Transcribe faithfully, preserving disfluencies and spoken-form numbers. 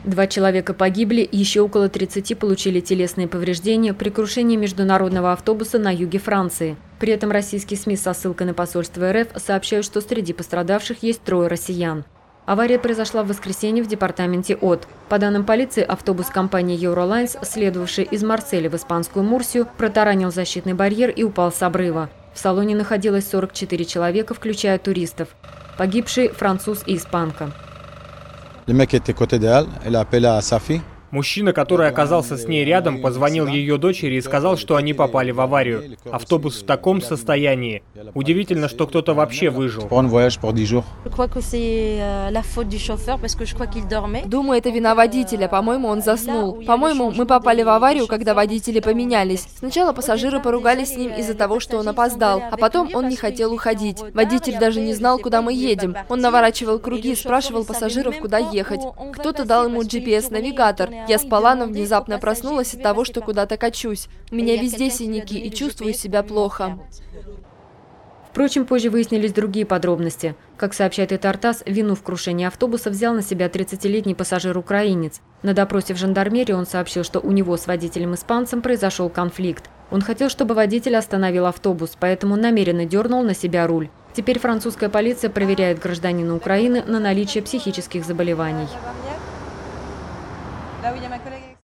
Два человека погибли, еще около тридцати получили телесные повреждения при крушении международного автобуса на юге Франции. При этом российские СМИ со ссылкой на посольство РФ сообщают, что среди пострадавших есть трое россиян. Авария произошла в воскресенье в департаменте От. По данным полиции, автобус компании Eurolines, следовавший из Марселя в испанскую Мурсию, протаранил защитный барьер и упал с обрыва. В салоне находилось сорок четыре человека, включая туристов. Погибшие – француз и испанка. Мужчина, который оказался с ней рядом, позвонил ее дочери и сказал, что они попали в аварию. Автобус в таком состоянии. Удивительно, что кто-то вообще выжил. Думаю, это вина водителя. По-моему, он заснул. По-моему, мы попали в аварию, когда водители поменялись. Сначала пассажиры поругались с ним из-за того, что он опоздал, а потом он не хотел уходить. Водитель даже не знал, куда мы едем. Он наворачивал круги и спрашивал пассажиров, куда ехать. Кто-то дал ему джи пи эс-навигатор. Я спала, но внезапно проснулась от того, что куда-то качусь. У меня везде синяки и чувствую себя плохо. Впрочем, позже выяснились другие подробности. Как сообщает Итартасс, вину в крушении автобуса взял на себя тридцатилетний пассажир-украинец. На допросе в жандармерии он сообщил, что у него с водителем-испанцем произошел конфликт. Он хотел, чтобы водитель остановил автобус, поэтому намеренно дернул на себя руль. Теперь французская полиция проверяет гражданина Украины на наличие психических заболеваний. Là où il y a ma collègue